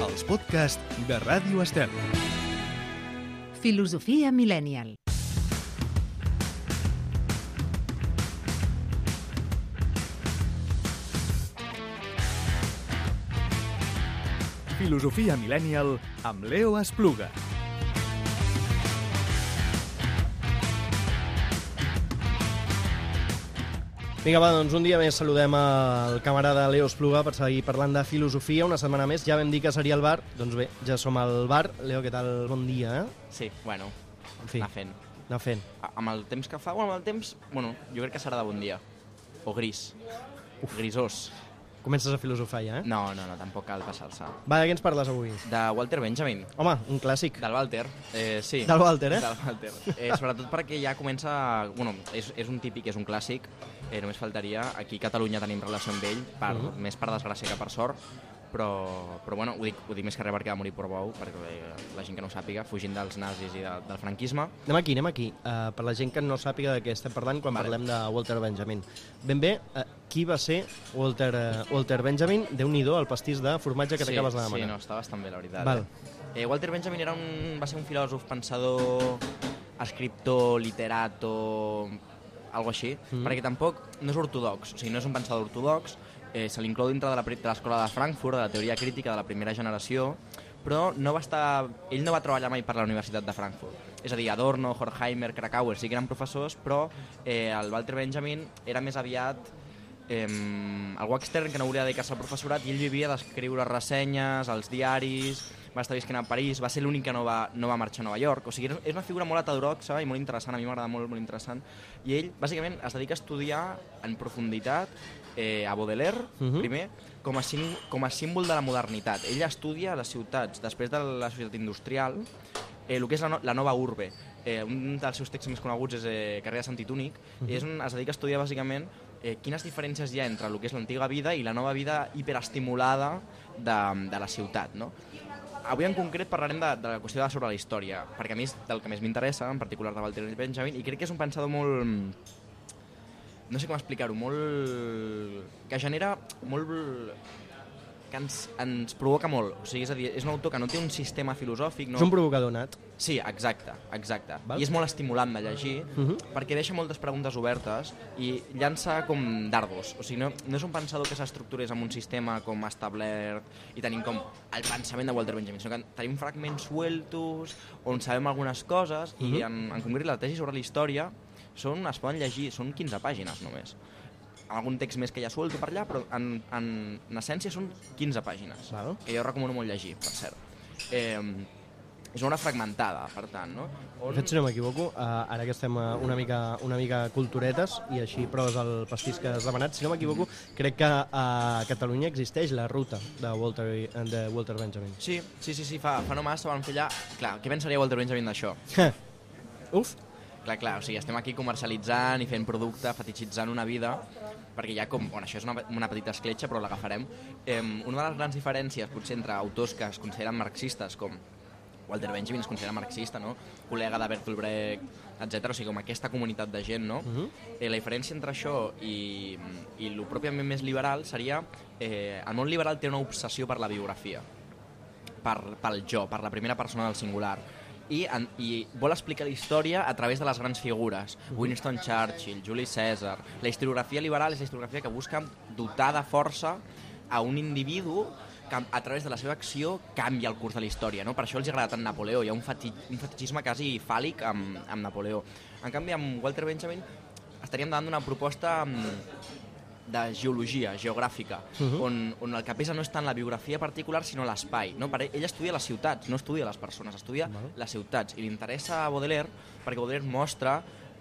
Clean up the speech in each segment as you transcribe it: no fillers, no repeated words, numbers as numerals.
els podcasts de Ràdio Estel. Filosofia Millennial. Filosofia Millennial amb Leo Espluga. Vinga, va, doncs un dia més saludem el camarada Leo Espluga per seguir parlant de filosofia. Una setmana més, ja vam dir que seria el bar. Doncs bé, ja som al bar. Leo, què tal? Bon dia, eh? Sí, bueno, En fi, anar fent. anar fent. Amb el temps que fa, amb el temps, bueno, jo crec que serà de bon dia. O gris. Grisós. Comences a filosofar ja, eh? No, tampoc cal passar-se. Va, de què ens parles avui? De Walter Benjamin. Home, un clàssic. Del Walter, sí. Del Walter, eh? Del Walter. Sobretot perquè ja comença... Bueno, és un típic, és un clàssic. Només faltaria. Aquí a Catalunya tenim relació amb ell, més per desgràcia que per sort. Però bueno, ho dic més que res perquè va morir per bou, perquè la gent que no ho sàpiga, fugint dels nazis i del franquisme. Anem aquí. Per la gent que no sàpiga de què estem parlant quan parlem de Walter Benjamin. Ben bé, qui va ser Walter Benjamin? Déu-n'hi-do, el pastís de formatge que t'acabes de demanar. Sí, no, està bastant bé, la veritat. Val. Walter Benjamin va ser un filòsof, pensador, escriptor, literato, algo així, perquè tampoc no és ortodox, o sigui, no és un pensador ortodox, se l'inclou dintre de l'escola de Frankfurt, de la teoria crítica de la primera generació, però ell no va treballar mai per la Universitat de Frankfurt. És a dir, Adorno, Horkheimer, Krakauer sí que eren professors, però el Walter Benjamin era més aviat algú extern que no volia dedicar-se al professorat i ell vivia d'escriure ressenyes als diaris, va estar visquent a París, va ser l'únic que no va marxar a Nova York. O sigui, és una figura molt heterodoxa i molt interessant, a mi m'agrada molt interessant. I ell, bàsicament, es dedica a estudiar en profunditat a Baudelaire, primer, com a símbol de la modernitat. Ell estudia les ciutats, després de la societat industrial, el que és la nova urbe. Un dels seus textos més coneguts és Carrer de Sant Titúnic, i és on es dedica a estudiar, bàsicament, quines diferències hi ha entre el que és l'antiga vida i la nova vida hiperestimulada de la ciutat, no? Avui en concret parlarem de la qüestió sobre la història, perquè a mi és del que més m'interessa, en particular de Walter Benjamin, i crec que és un pensador molt... no sé com explicar-ho, que genera molt... que ens provoca molt. O sigui, és a dir, és un autor que no té un sistema filosòfic. No... És un provocador nat. Sí, exacte. Val? I és molt estimulant de llegir, perquè deixa moltes preguntes obertes i llança com dardos. O sigui, no és un pensador que s'estructurés en un sistema com establert i tenim com el pensament de Walter Benjamin, sinó que tenim fragments sueltos on sabem algunes coses i en concret la tesi sobre la història es poden llegir, són 15 pàgines només. Algun text més que hi ha suelto per allà, però en essència són 15 pàgines, que jo recomano molt llegir, per cert. És una fragmentada, per tant, no? De fet, si no m'equivoco, ara que estem una mica culturetes i així proves el pastís que has demanat, si no m'equivoco, crec que a Catalunya existeix la ruta de Walter Benjamin. Sí, fa no massa van fer allà... Clar, què pensaria Walter Benjamin d'això? Uf! Clar, o sigui, estem aquí comercialitzant i fent producte, fetichitzant una vida, perquè hi ha com... Bueno, això és una petita escletxa, però l'agafarem. Una de les grans diferències, potser, entre autors que es consideren marxistes, com Walter Benjamin es considera marxista, no? Col·lega de Bertolt Brecht, etc. O sigui, com aquesta comunitat de gent, no? La diferència entre això i el pròpiament més liberal seria... el món liberal té una obsessió per la biografia, pel jo, per la primera persona del singular, i vol explicar la història a través de les grans figures. Winston Churchill, Juli Cèsar... La historiografia liberal és la historiografia que busca dotar de força a un individu que a través de la seva acció canvia el curs de la història, no? Per això els agrada tant Napoleó. Hi ha un fetichisme quasi fàl·lic amb Napoleó. En canvi, amb Walter Benjamin estaríem davant d'una proposta de geologia, geogràfica, on el que pesa no és tant la biografia particular, sinó l'espai. No? Ell estudia les ciutats, no estudia les persones, estudia les ciutats. I li interessa a Baudelaire perquè Baudelaire mostra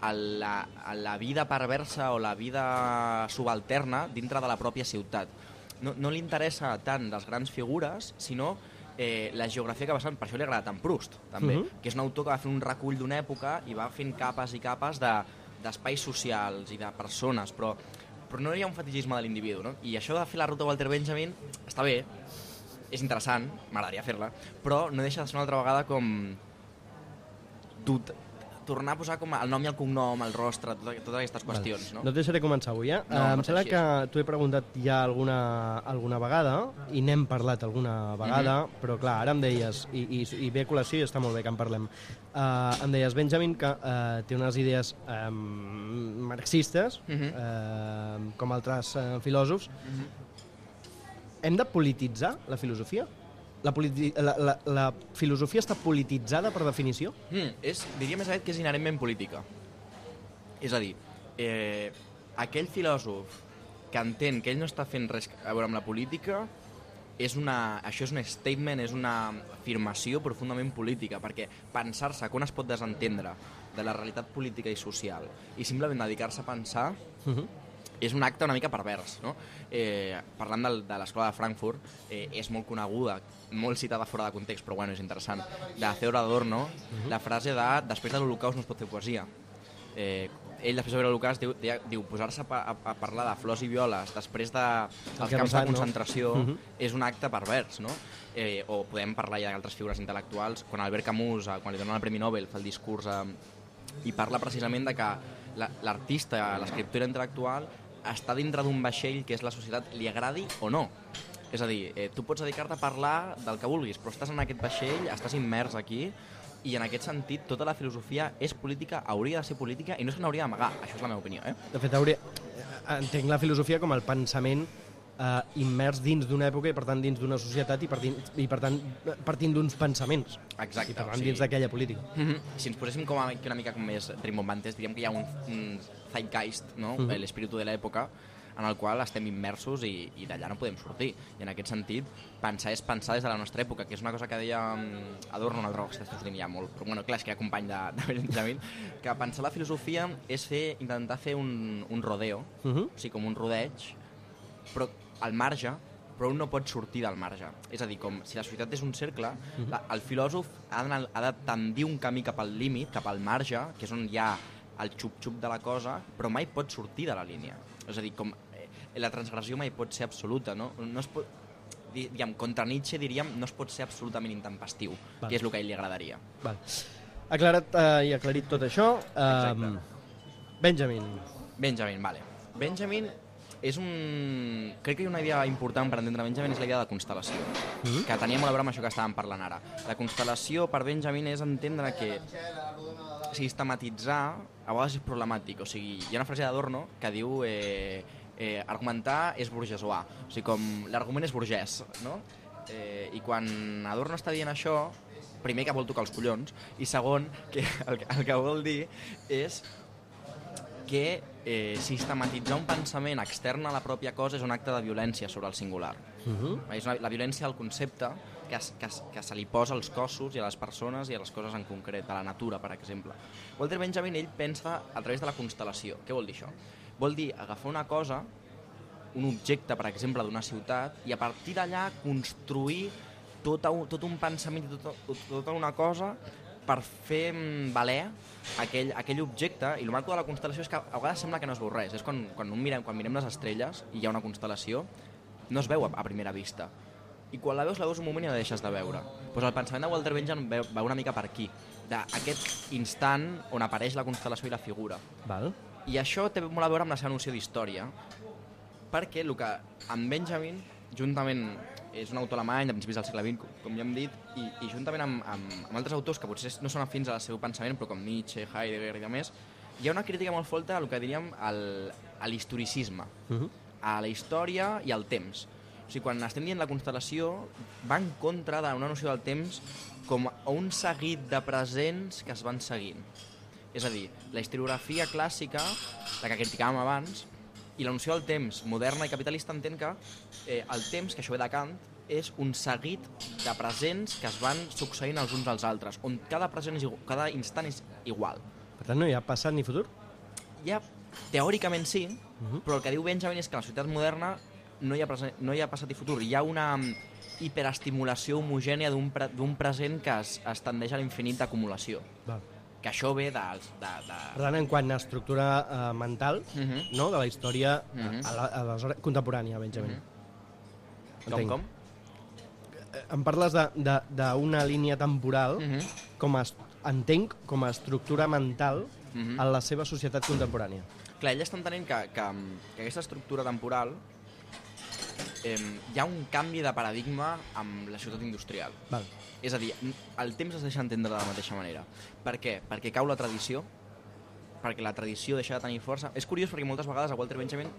la vida perversa o la vida subalterna dintre de la pròpia ciutat. No li interessa tant les grans figures, sinó la geografia que va ser, per això li agrada tant Proust, també, que és un autor que va fer un recull d'una època i va fent capes i capes d'espais socials i de persones, però no hi ha un fetichisme de l'individu, no? I això de fer la ruta Walter Benjamin està bé, és interessant, m'agradaria fer-la, però no deixa de ser una altra vegada com tornar a posar com el nom i el cognom, el rostre, totes aquestes qüestions, no? No et deixaré començar avui, eh? No, Em sembla que t'ho he preguntat ja alguna vegada i n'hem parlat alguna vegada, però clar, ara em deies, i ve a col·lació i està molt bé que en parlem, em deies, Benjamin, que té unes idees marxistes, com altres filòsofs. Hem de polititzar la filosofia? La filosofia està polititzada per definició? Diria més aviat que és inherentment política. És a dir, aquell filòsof que entén que ell no està fent res a veure amb la política, això és un statement, és una afirmació profundament política, perquè pensar-se que un es pot desentendre de la realitat política i social i simplement dedicar-se a pensar és un acte una mica pervers, no? Parlant de l'escola de Frankfurt, és molt coneguda, molt citada fora de context, però bueno, és interessant, de Theodor Adorno, la frase de després de l'Holocaust no es pot fer poesia. Ell, després de veure l'Holocaust, diu posar-se a parlar de flors i violes després dels camps de concentració és un acte pervers, no? O podem parlar ja d'altres figures intel·lectuals. Quan Albert Camus, quan li donen el Premi Nobel, fa el discurs i parla precisament de que l'artista, l'escriptura intel·lectual, està dintre d'un vaixell que és la societat, li agradi o no. És a dir, tu pots dedicar-te a parlar del que vulguis, però estàs en aquest vaixell, estàs immers aquí, i en aquest sentit tota la filosofia és política, hauria de ser política, i no és que n'hauria d'amagar, això és la meva opinió. De fet, entenc la filosofia com el pensament immers dins d'una època i per tant dins d'una societat i per tant partint d'uns pensaments. Exacte. I per tant dins d'aquella política. Si ens poséssim una mica com més rimbombantes, diríem que hi ha un zeitgeist, no? L'espíritu de l'època, en el qual estem immersos i d'allà no podem sortir. I en aquest sentit, pensar és pensar des de la nostra època, que és una cosa que deia Adorno, un altre que està sortint ja molt, però bueno, clar, és que hi ha company de Benjamin, que pensar la filosofia és intentar fer un rodeo, o sigui, com un rodeig, però al marge, però un no pot sortir del marge. És a dir, com si la societat és un cercle, el filòsof ha de tendir un camí cap al límit, cap al marge, que és on hi ha el xup-xup de la cosa, però mai pot sortir de la línia. És a dir, com la transgressió mai pot ser absoluta, no? No es pot, diguem, contra Nietzsche diríem, no es pot ser absolutament intempestiu, que és el que a ell li agradaria. Aclarat i aclarit tot això, Benjamin, vale. Benjamin és crec que hi ha una idea important per entendre Benjamin, és la idea de constel·lació, que tenia molt a veure amb això que estàvem parlant ara. La constel·lació per Benjamin és entendre que sistematitzar a vegades és problemàtic. O sigui, hi ha una frase d'Adorno que diu argumentar és burgesois, o sigui, com l'argument és burgès, no? I quan Adorno està dient això, primer que vol tocar els collons, i segon, que el que vol dir és que sistematitzar un pensament extern a la pròpia cosa és un acte de violència sobre el singular. És la violència del concepte que se li posa als cossos i a les persones i a les coses en concret, a la natura, per exemple. Walter Benjamin, ell pensa a través de la constel·lació. Què vol dir això? Vol dir agafar una cosa, un objecte, per exemple, d'una ciutat, i a partir d'allà construir tot un pensament i tota una cosa per fer valer aquell objecte. I el maco de la constel·lació és que a vegades sembla que no es veu res. És quan mirem les estrelles i hi ha una constel·lació, no es veu a primera vista. I quan la veus un moment i la deixes de veure. Doncs el pensament de Walter Benjamin va una mica per aquí, d'aquest instant on apareix la constel·lació i la figura. I això té molt a veure amb la seva noció d'història, perquè el que en Benjamin, juntament, és un autor alemany de principis del segle XX, com ja hem dit, i juntament amb altres autors que potser no són afins al seu pensament, però com Nietzsche, Heidegger i demés, hi ha una crítica molt forta al que diríem a l'historicisme, a la història i al temps. O sigui, quan estem dient la constel·lació, va en contra d'una noció del temps com un seguit de presents que es van seguint. És a dir, la historiografia clàssica, la que criticàvem abans, i la noció del temps moderna i capitalista entén que el temps, que això ve de Kant, és un seguit de presents que es van succeint els uns als altres, on cada instant és igual. Per tant, no hi ha passat ni futur? Teòricament sí, però el que diu Benjamin és que a la societat moderna no hi ha passat i futur. Hi ha una hiperestimulació homogènia d'un present que es tendeix a l'infinit d'acumulació. Que això ve de... Per tant, en quant a estructura mental, no, de la història contemporània, Benjamin. Com? Em parles d'una línia temporal entenc com a estructura mental en la seva societat contemporània. Clar, ell està entenent que aquesta estructura temporal hi ha un canvi de paradigma amb la ciutat industrial. Val. És a dir, el temps es deixa entendre de la mateixa manera. Per què? Perquè cau la tradició, perquè la tradició deixa de tenir força. És curiós perquè moltes vegades a Walter Benjamin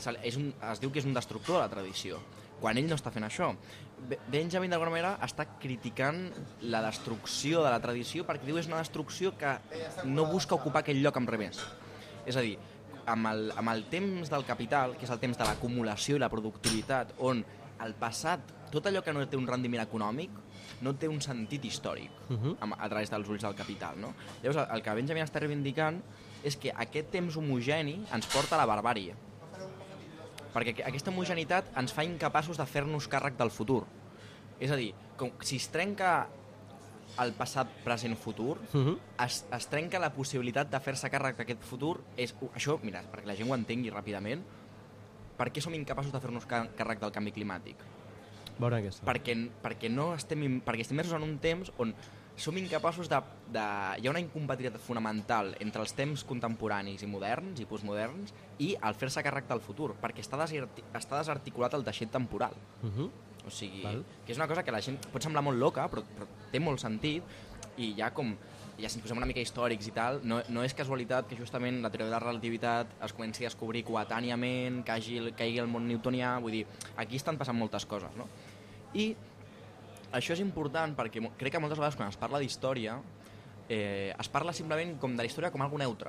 es diu que és un destructor de la tradició, quan ell no està fent això. Benjamin, d'alguna manera, està criticant la destrucció de la tradició perquè diu que és una destrucció que no busca ocupar aquell lloc amb res més. És a dir, amb el temps del capital, que és el temps de l'acumulació i la productivitat, on el passat, tot allò que no té un rendiment econòmic, no té un sentit històric a través dels ulls del capital, no? Llavors, el que Benjamin està reivindicant és que aquest temps homogeni ens porta a la barbàrie, perquè aquesta homogeneïtat ens fa incapaços de fer-nos càrrec del futur. És a dir, si es trenca el passat, present, futur, es trenca la possibilitat de fer-se càrrec d'aquest futur. Això, mira, perquè la gent ho entengui ràpidament, per què som incapaços de fer-nos càrrec del canvi climàtic? Veure aquesta. Perquè estem immersos en un temps on som incapaços de... Hi ha una incompatibilitat fonamental entre els temps contemporanis i moderns i postmoderns i el fer-se càrrec del futur, perquè està desarticulat el teixit temporal. O sigui, que és una cosa que la gent pot semblar molt loca, però té molt sentit, i ja si ens posem una mica històrics i tal, no és casualitat que justament la teoria de la relativitat es comenci a descobrir coetàniament, que caigui el món newtonià, vull dir, aquí estan passant moltes coses, no? I això és important perquè crec que moltes vegades quan es parla d'història es parla simplement com de la història com algo neutre.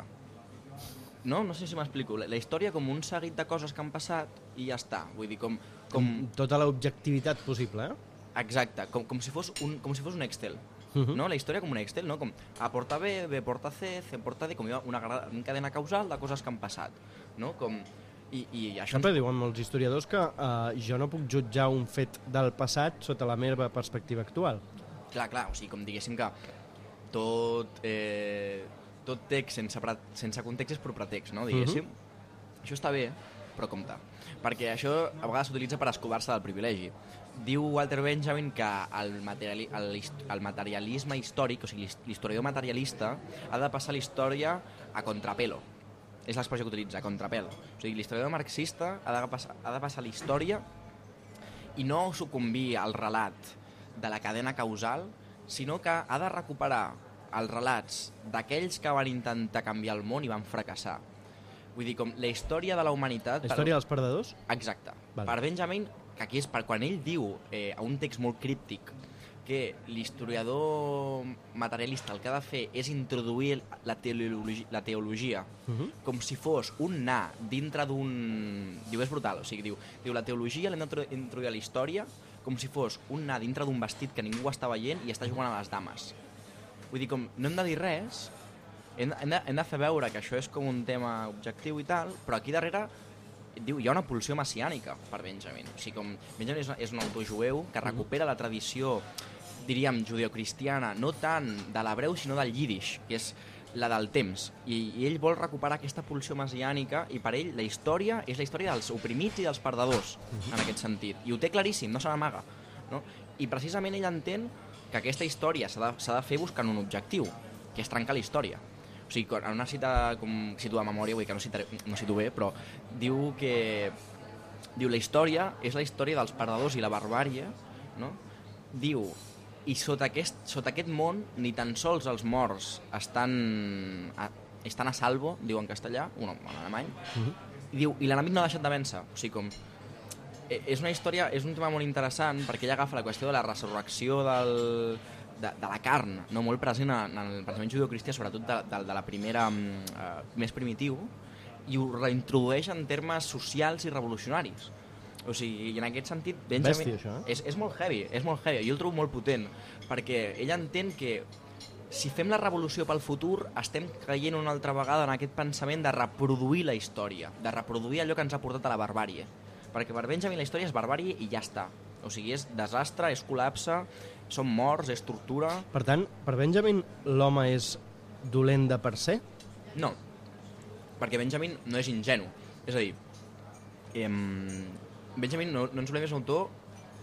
No sé si m'explico. La història com un seguit de coses que han passat i ja està. Vull dir, com tota l'objectivitat possible, Exacte, com si fos un Excel. No? La història com un Excel, no? Com A porta B, B porta C, C porta D, com una cadena causal de coses que han passat. No? I això sempre diuen molts historiadors que jo no puc jutjar un fet del passat sota la meva perspectiva actual. Clar, o sigui, com diguéssim que tot text sense context és per pretext, no? Diguéssim. Això està bé, però compte. Perquè això a vegades s'utilitza per escovar-se del privilegi. Diu Walter Benjamin que el materialisme històric, o sigui, l'historiador materialista, ha de passar la història a contrapelo. És l'expressió que utilitza, contrapelo. O sigui, l'historiador marxista ha de passar la història i no sucumbir al relat de la cadena causal, sinó que ha de recuperar els relats d'aquells que van intentar canviar el món i van fracassar. Vull dir, com la història de la humanitat... La història dels perdedors? Exacte. Vale. Per Benjamin, que aquí és quan ell diu a un text molt críptic que l'historiador materialista el que ha de fer és introduir la teologia com si fos un na dintre d'un... Diu, és brutal, o sigui, diu la teologia l'hem d'introduir a la història com si fos un na dintre d'un vestit que ningú està veient i està jugant a les dames. Vull dir, com no hem de dir res, hem de fer veure que això és com un tema objectiu i tal, però aquí darrere diu, hi ha una pulsió messiànica per Benjamin. O sigui, com Benjamin és un autor jueu que recupera la tradició, diríem, judeocristiana, no tant de l'hebreu, sinó del yiddish, que és la del temps. I ell vol recuperar aquesta pulsió messiànica i per ell la història és la història dels oprimits i dels perdedors, en aquest sentit. I ho té claríssim, no se n'amaga. No? I precisament ell entén que aquesta història s'ha de fer buscant un objectiu, que és trencar la història. O sigui, en una cita, com cito de memòria, vull dir que no cito bé, però diu que la història és la història dels perdedors i la barbàrie, no? Diu, i sota aquest món ni tan sols els morts estan a salvo, diu en castellà, en alemany, i diu, i l'enemic no ha deixat de vèncer. O sigui, com... És una història, és un tema molt interessant perquè ell agafa la qüestió de la resurrecció de la carn, no? Molt present en el pensament judeocristià, sobretot de la primera, més primitiu, i ho reintrodueix en termes socials i revolucionaris. O sigui, i en aquest sentit, Benjamin... Bèstia, això, és molt heavy, jo el trobo molt potent, perquè ell entén que si fem la revolució pel futur, estem caient una altra vegada en aquest pensament de reproduir la història, de reproduir allò que ens ha portat a la barbàrie. Perquè per Benjamin la història és barbàrie i ja està. O sigui, és desastre, és col·lapse, són morts, és tortura... Per tant, per Benjamin, l'home és dolent de per se? No, perquè Benjamin no és ingenu. És a dir, Benjamin no ens volem és un autor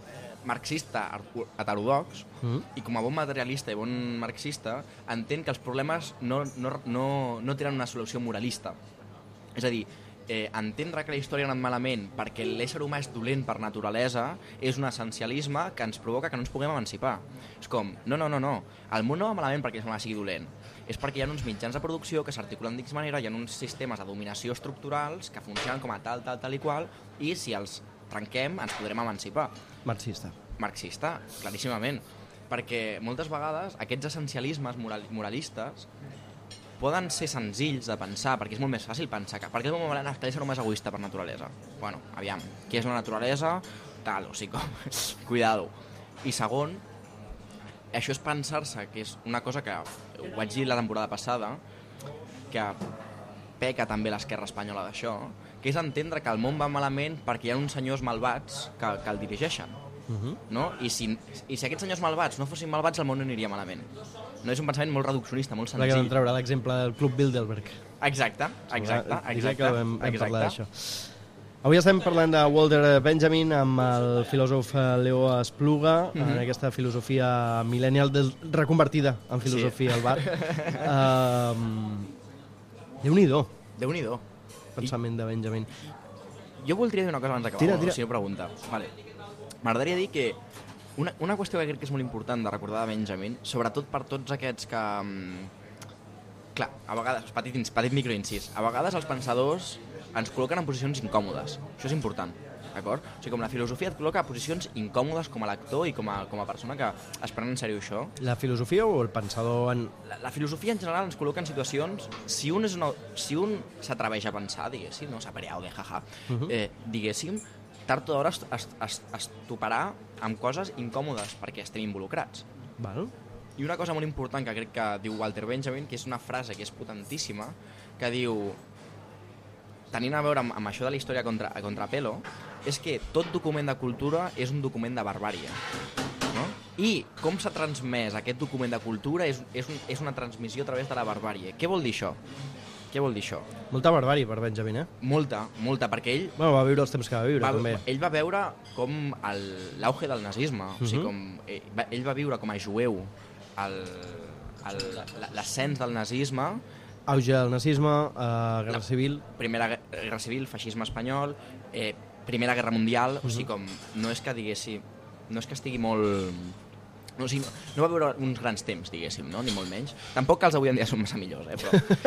marxista heterodox i com a bon materialista i bon marxista entén que els problemes no tenen una solució moralista. És a dir, entendre que la història ha anat malament perquè l'ésser humà és dolent per naturalesa és un essencialisme que ens provoca que no ens puguem emancipar. És com, no, el món no va malament perquè l'ésser humà sigui dolent, és perquè hi ha uns mitjans de producció que s'articulen d'X manera, hi ha uns sistemes de dominació estructurals que funcionen com a tal i qual, i si els trenquem ens podrem emancipar. Marxista, claríssimament. Perquè moltes vegades aquests essencialismes moralistes poden ser senzills de pensar, perquè és molt més fàcil pensar que... Per què el món malament és l'ésser humà és egoista per naturalesa? Bueno, aviam, què és la naturalesa? Tal, o sigui, com... Cuidado. I segon, això és pensar-se, que és una cosa que ho vaig dir la temporada passada, que peca també l'esquerra espanyola d'això, que és entendre que el món va malament perquè hi ha uns senyors malvats que el dirigeixen. No? I si aquests senyors malvats no fossin malvats, el món no aniria malament. No, és un pensament molt reduccionista, molt senzill. Que vam treure l'exemple del Club Bilderberg. Exacte. Que vam parlar d'això. Avui estem parlant de Walter Benjamin amb el filòsof Leo Espluga, en aquesta filosofia millennial reconvertida en filosofia al bar. Déu-n'hi-do. Pensament de Benjamin. Jo voldria dir una cosa abans d'acabar, Tira. si no pregunta. Vale. M'agradaria dir que una qüestió que crec que és molt important de recordar de Benjamin, sobretot per tots aquests que... Clar, a vegades, petit microincís, a vegades els pensadors ens col·loquen en posicions incòmodes. Això és important, d'acord? O sigui, com la filosofia et col·loca en posicions incòmodes com a lector i com a persona que es pren en sèrio això. La filosofia o el pensador en... La filosofia en general ens col·loca en situacions... Si un s'atreveix a pensar, diguéssim, no s'apareau de jaja, diguéssim, tard o d'hora es toparà amb coses incòmodes perquè estem involucrats. Val. I una cosa molt important que crec que diu Walter Benjamin, que és una frase que és potentíssima, que diu, tenint a veure amb això de la història contra Pelo, és que tot document de cultura és un document de barbàrie. No? I com s'ha transmès aquest document de cultura és una transmissió a través de la barbàrie. Què vol dir això? Molta barbàrie per Benjamin, eh? Molta, perquè ell... Bueno, va viure els temps que va viure, també. Ell va veure com l'auge del nazisme, o sigui, ell va viure com a jueu l'ascens del nazisme... Auge del nazisme, Guerra Civil... Primera Guerra Civil, feixisme espanyol, Primera Guerra Mundial, o sigui, com no és que estigui molt... No va viure uns grans temps, diguéssim, no? Ni molt menys. Tampoc que els avui en dia són massa millors, però...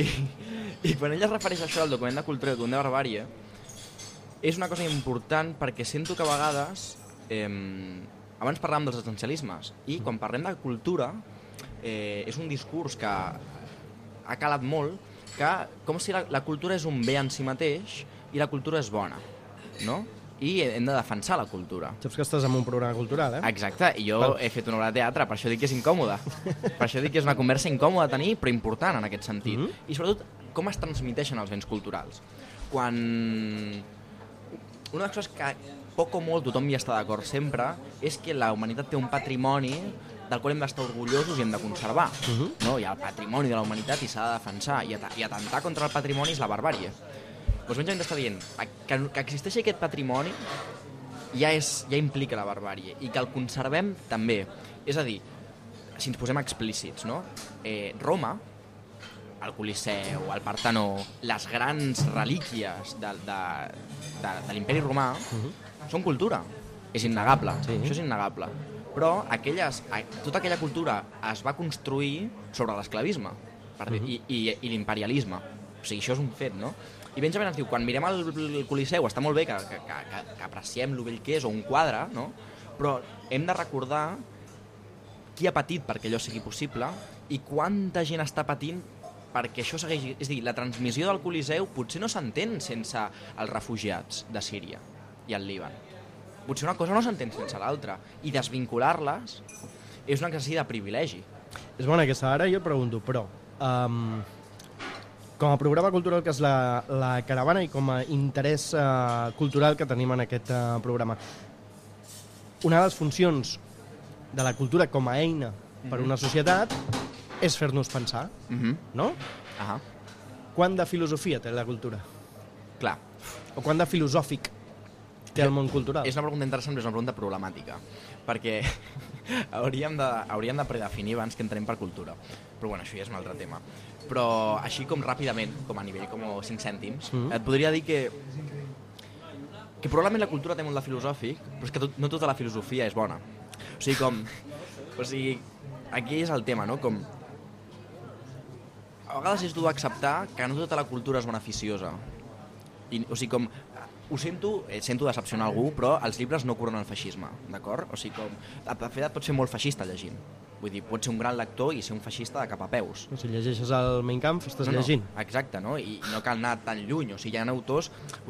I quan ell es refereix a això del document de cultura i el document de barbàrie, és una cosa important perquè sento que a vegades... Abans parlàvem dels essencialismes, i quan parlem de cultura, és un discurs que ha calat molt, que com si la cultura és un bé en si mateix i la cultura és bona, no? I hem de defensar la cultura. Saps que estàs en un programa cultural, eh? Exacte, i jo he fet una obra de teatre, per això dic que és incòmode. Per això dic que és una conversa incòmoda de tenir, però important en aquest sentit. I sobretot, com es transmiteixen els béns culturals. Quan... Una de les coses que poc o molt tothom hi està d'acord sempre és que la humanitat té un patrimoni del qual hem d'estar orgullosos i hem de conservar. No? Hi ha el patrimoni de la humanitat i s'ha de defensar, i atentar contra el patrimoni és la barbàrie. Doncs Benjamin està dient que existeixi aquest patrimoni ja implica la barbàrie i que el conservem també. És a dir, si ens posem explícits, no? Roma, el Coliseu, el Partenó, les grans relíquies de l'imperi romà són cultura. És innegable, això és innegable. Però tota aquella cultura es va construir sobre l'esclavisme i l'imperialisme. O sigui, això és un fet, no? I Benjamin ens diu, quan mirem el Coliseu, està molt bé que apreciem lo vell que és, o un quadre, no? Però hem de recordar qui ha patit perquè allò sigui possible i quanta gent està patint perquè això segueixi... És a dir, la transmissió del Coliseu potser no s'entén sense els refugiats de Síria i el Líban. Potser una cosa no s'entén sense l'altra. I desvincular-les és un exercici de privilegi. És bona aquesta. Ara jo pregunto, però... com a programa cultural que és la caravana i com a interès cultural que tenim en aquest programa, una de les funcions de la cultura com a eina per una societat és fer-nos pensar, no? Uh-huh. Quant de filosofia té la cultura? Clar. O quant de filosòfic té el món cultural? És una pregunta interessant, però és una pregunta problemàtica, perquè hauríem de predefinir abans que entrem per cultura. Però bueno, això ja és un altre tema. Però així com ràpidament, com a nivell com 5 cèntims, et podria dir que probablement la cultura té molt de filosòfic, però és que no tota la filosofia és bona. O sigui, aquí és el tema, no? Com a vegades és dur acceptar que no tota la cultura és beneficiosa. O sigui, com ho sento decepcionar algú, però els llibres no curen el feixisme, d'acord? O sigui, de fet, et pots fer molt feixista llegint. Vull dir, pots ser un gran lector i ser un feixista de cap a peus. Si llegeixes el Mein Kampf, estàs llegint. Exacte, no? I no cal anar tan lluny. O sigui, hi ha autors,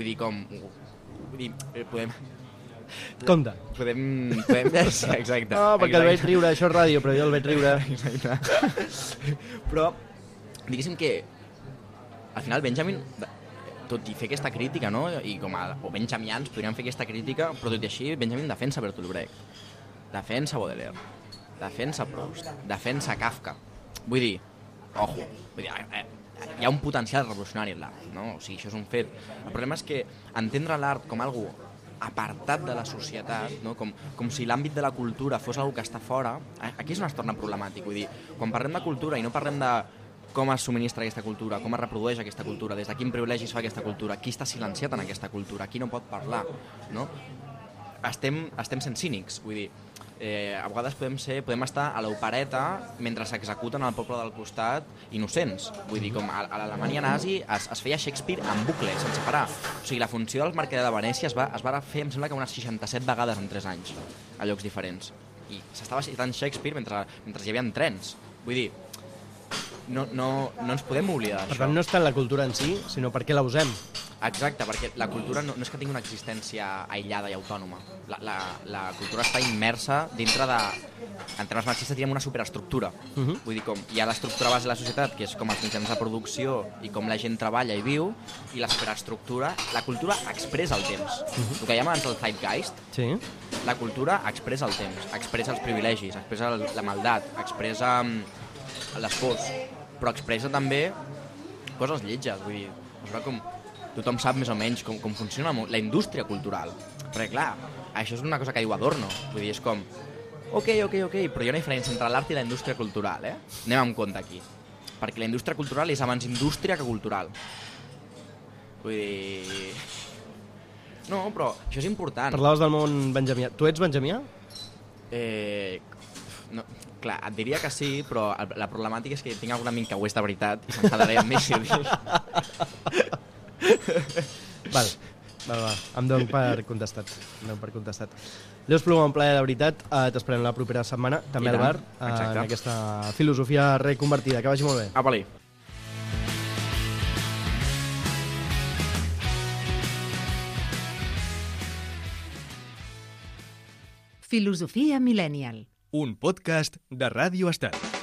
podem... Compte. Podem... Sí, exacte. No, perquè el veig riure, això és ràdio, però jo el veig riure. Exacte. Però, diguéssim que, al final, Benjamin, tot i fer aquesta crítica, no? I o benjamians podrien fer aquesta crítica, però tot i així, Benjamin defensa Bertolt Brecht, defensa Baudelaire, defensa Proust, defensa Kafka. Vull dir, ojo, hi ha un potencial revolucionari en l'art, no? O sigui, això és un fet. El problema és que entendre l'art com algo apartat de la societat, no? Com si l'àmbit de la cultura fos algo que està fora, aquí és on es torna problemàtic. Vull dir, quan parlem de cultura i no parlem de com es subministra aquesta cultura, com es reprodueix aquesta cultura, des de quin privilegi es fa aquesta cultura, qui està silenciat en aquesta cultura, qui no pot parlar, no? Estem sent cínics, vull dir, a vegades podem estar a l'opereta mentre s'executen al poble del costat innocents. Vull dir, com a l'Alemanya nazi es feia Shakespeare en bucle, sense parar. O sigui, la funció del Mercader de Venècia es va fer, em sembla que unes 67 vegades en 3 anys, a llocs diferents. I s'estava citant Shakespeare mentre hi havia trens. Vull dir, no ens podem oblidar d'això. Per tant, no és tant la cultura en si, sinó per què la usem. Exacte, perquè la cultura no és que tingui una existència aïllada i autònoma. La cultura està immersa dintre de... En termes marxistes diríem una superestructura. Vull dir, com hi ha l'estructura base de la societat, que és com els mitjans de producció i com la gent treballa i viu, i la superestructura, la cultura expressa el temps. El que dèiem abans del zeitgeist, Sí. la cultura expressa el temps, expressa els privilegis, expressa la maldat, expressa les pors, però expressa també coses lletges. Vull dir, com tothom sap més o menys com funciona la indústria cultural. Perquè, clar, això és una cosa que diu Adorno. Vull dir, és com, ok, però hi ha una diferència entre l'art i la indústria cultural, eh? Anem amb compte aquí. Perquè la indústria cultural és abans indústria que cultural. Vull dir... No, però això és important. Parlaves del món benjamià. Tu ets benjamià? No, clar, et diria que sí, però la problemàtica és que tinc algun amic que ho és de veritat i s'enfadaré amb mi si ho dic. Val. Em dono per contestat. Leo Espluga, un plaer de veritat. T'esperem la propera setmana, també al bar, en aquesta filosofia reconvertida. Que vagi molt bé. Apa-li. Filosofia Millennial. Un podcast de Ràdio Estel.